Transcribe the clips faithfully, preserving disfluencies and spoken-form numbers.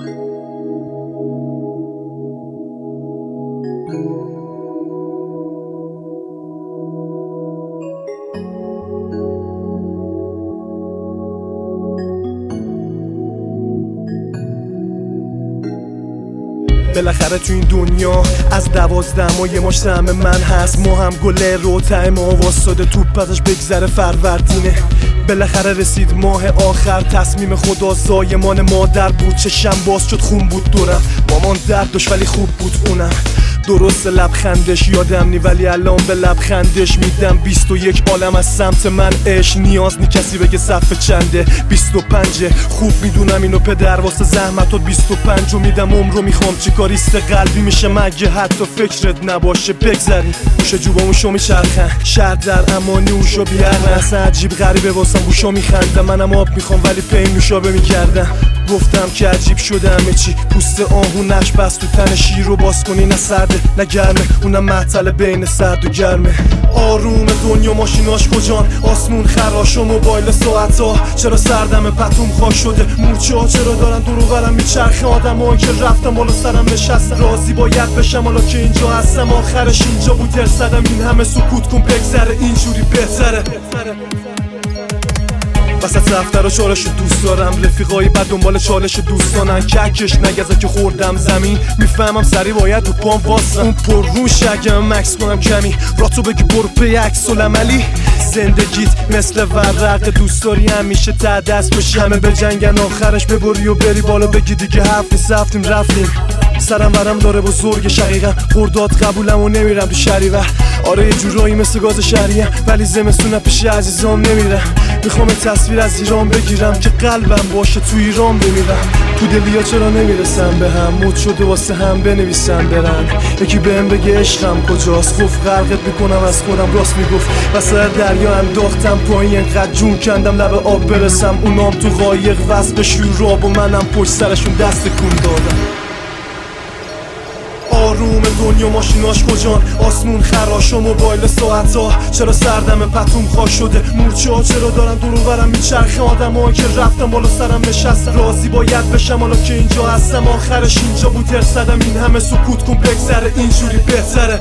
بالاخره تو این دنیا از دوازده ما یه ماش سهم من هست. ما هم گله رو ته ما واساده توپ ازش بگذره فروردینه. بالاخره رسید ماه آخر، تصمیم خدا زایمان مادر بود. چشم باز شد خون بود دورم، مامان درد داشت ولی خوب بود اونم. درست لبخندش یادم نی ولی الان به لبخندش میدم بیست و یک عالم از سمت من عشق. نیاز نی کسی بگه صفحه چنده، بیست و پنجه. خوب میدونم اینو پدر واسه زحمتات بیست و پنج رو میدم. عمرو میخوام چیکاریست قلبی میشه مگه حتی فکرت نباشه بگذری. گوشه جوباموشو میچرخن شهر در امانی اوشو بیارن. اصلا عجیب غریبه واسم گوشا میخندم. منم آب میخوام ولی پی نوشابه میکردم. گفتم که عجیب شده همه چی، پوست آهو نش بست تو تن شیر رو باز کنی. نه سرده نه گرمه، اونم معطل بین سرد و گرمه. آروم دنیا ماشیناش کجان، آسمون خراش و موبایل ساعتا. چرا سردم پتوم خاک شده، مورچه ها چرا دارن دور و برم میچرخه. آدم هایی که رفتم بالا سرم نشستم. راضی باید بشم حالا که اینجا هستم. آخرش اینجا بود ترسدم این همه سکوت کن بگذره، اینجوری بهتره. وسط دفتر و چالش دوست دارم، رفیقایی بعد دنبال چالش دوستانن. ککش نگزه که خوردم زمین، میفهمم سری باید رو پام واسم. اون پر روش اگه مکس کنم کمی، راتو بگی برو پی عکس العملی. زندگیت مثل ورق دوست داری همیشه ته دست بشی. همه به جنگن آخرش ببری و بری بالا بگی دیگه هفت نیست رفتیم رفتیم. سرم ورم داره بزرگ شقیقم، خرداد قبولم و نمیرم تو شهریور. آره یه جورایی مثل گاز شهریم ولی زمستون پیش عزیزام نمیرم. میخوام یه تصویر از ایران بگیرم که قلبم باشه تو ایران بمیرم. تو دلیا چرا نمیرسم به هم، مد شده واسه هم بنویسم برن. یکی بهم بگه عشقم کجاست، گفت غرقت میکنم از خودم. راست میگفت وسط دریا انداختم پایین، انقدر جون کندم لب آب برسم. اونام تو قایق وصل به شوراب و منم پشت سرشون دست کن دادم. آروم دنیا ماشیناش کجان، آسمون خراش و موبایل ساعتا. چرا سردم پتوم خاک شده، مورچه ها چرا دارن دور و برم میچرخه. آدم هایی که رفتم بالا سرم نشستم. راضی باید بشم حالا که اینجا هستم. آخرش اینجا بود ترسدم این همه سکوت کن بگذره، اینجوری بهتره.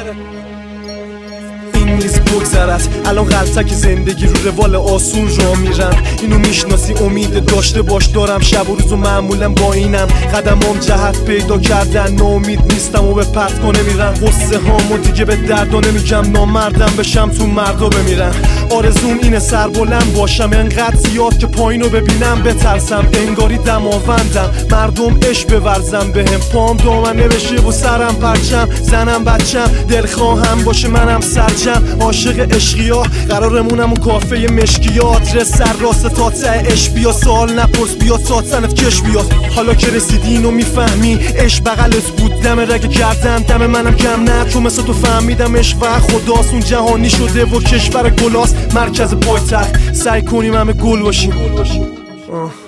این نیز بگذرد الان غلطک زندگی رو روال آسون را میرم. اینو میشناسی امید داشته باش، دارم شب و روزو معمولا با اینم. قدمام جهت پیدا کردن، ناامید نیستم و به پرت کنه میرم. قصه هامو دیگه به دردا نمیگم، نامردم بشم تو مردا بمیرم. آرزوم اینه سر بلند باشم انقدر زیاد که پایینو ببینم بترسم. انگاری دماوندم مردم عشق بورزم بهم. پام دامنه بشه و سرم پرچم، زنم بچم دلخواهم باشه منم سرجم. عاشق عشقیا قرارمونم اون کافه مشکیا. آدرس سر راست تا ته عشق بیا، سوال نپرس بیا تا تنت کش بیاد. حالا که رسیدی اینو میفهمی، عشق بغلت بود دم رگ گردن، دم منم کم نه چون مثل تو فهمیدم عشق و خداست. اون جهانی شده و کشور گلاست مرکز پایتخت. سعی کنیم همه گل باشیم.